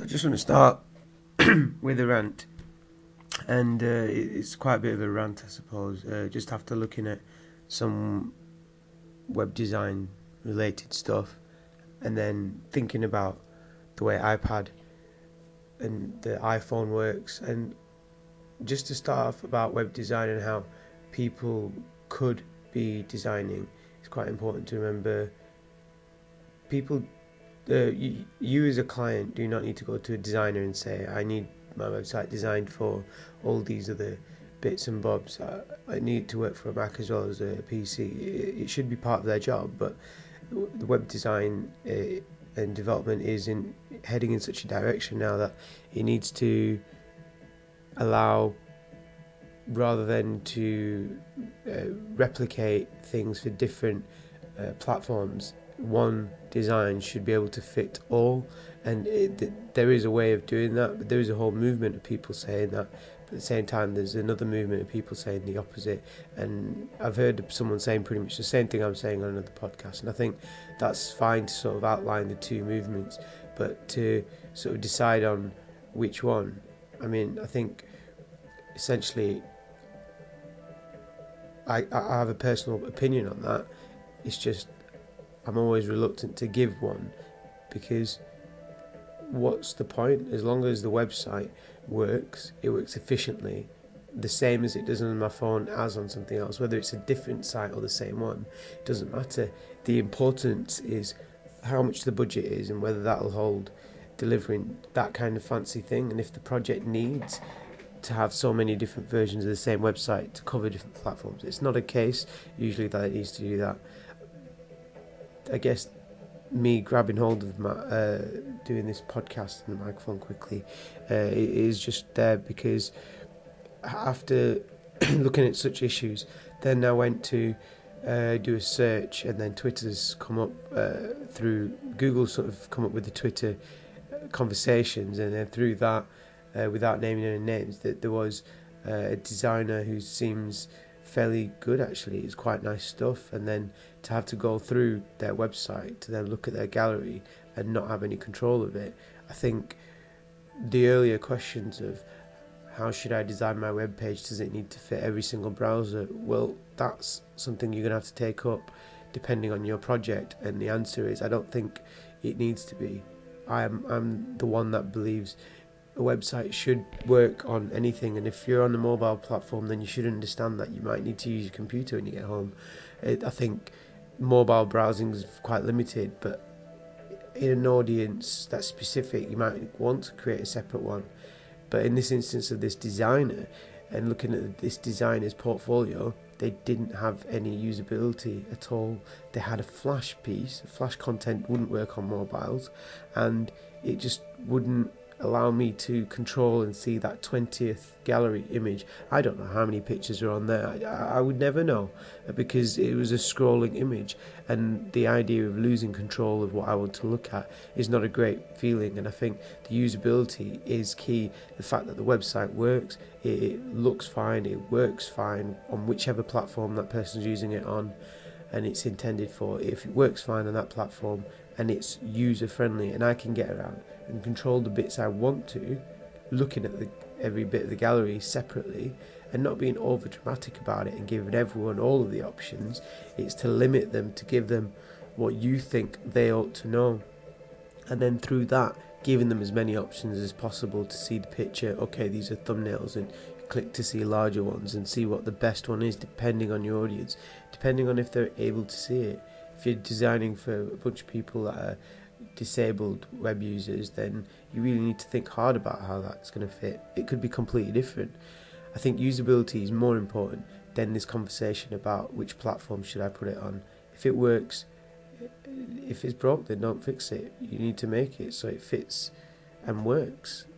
just want to start with a rant, and it's quite a bit of a rant, I suppose. Just after looking at some web design related stuff, and then thinking about the way iPad and the iPhone works, and just to start off about web design and how people could be designing, it's quite important to remember people. You as a client do not need to go to a designer and say, I need my website designed for all these other bits and bobs. I need to work for a Mac as well as a PC. It should be part of their job, but the web design and development is heading in such a direction now that it needs to allow, rather than to replicate things for different platforms, one design should be able to fit all, and there is a way of doing that, but there is a whole movement of people saying that, but at the same time there's another movement of people saying the opposite, and I've heard someone saying pretty much the same thing I'm saying on another podcast, and I think that's fine to sort of outline the two movements, but to sort of decide on which one, I mean, I think essentially I have a personal opinion on that. It's just I'm always reluctant to give one, because what's the point? As long as the website works, it works efficiently, the same as it does on my phone as on something else, whether it's a different site or the same one, it doesn't matter. The importance is how much the budget is and whether that'll hold delivering that kind of fancy thing, and if the project needs to have so many different versions of the same website to cover different platforms. It's not a case usually that it needs to do that. I guess me grabbing hold of doing this podcast and the microphone quickly is just there because after looking at such issues, then I went to do a search, and then Twitter's come up through Google, sort of come up with the Twitter conversations, and then through that, without naming any names, that there was a designer who seems fairly good actually. It's quite nice stuff, and then to have to go through their website to then look at their gallery and not have any control of it, I think the earlier questions of how should I design my web page, does it need to fit every single browser, well, that's something you're going to have to take up depending on your project, and the answer is I don't think it needs to be. I'm the one that believes a website should work on anything, and if you're on a mobile platform, then you should understand that you might need to use your computer when you get home. I think mobile browsing is quite limited, but in an audience that's specific, you might want to create a separate one. But in this instance of this designer, and looking at this designer's portfolio, they didn't have any usability at all. They had a Flash piece. Flash content wouldn't work on mobiles, and it just wouldn't allow me to control and see that 20th gallery image. I don't know how many pictures are on there. I would never know, because it was a scrolling image, and the idea of losing control of what I want to look at is not a great feeling, and I think the usability is key. The fact that the website works, it looks fine, it works fine on whichever platform that person's using it on, and it's intended for. If it works fine on that platform and it's user friendly and I can get around and control the bits I want to, looking at every bit of the gallery separately and not being over dramatic about it and giving everyone all of the options, it's to limit them, to give them what you think they ought to know, and then through that giving them as many options as possible to see the picture. Okay, these are thumbnails, and click to see larger ones and see what the best one is depending on your audience, depending on if they're able to see it. If you're designing for a bunch of people that are disabled web users, then you really need to think hard about how that's going to fit. It could be completely different. I think usability is more important than this conversation about which platform should I put it on. If it works, if it's broke, then don't fix it. You need to make it so it fits and works.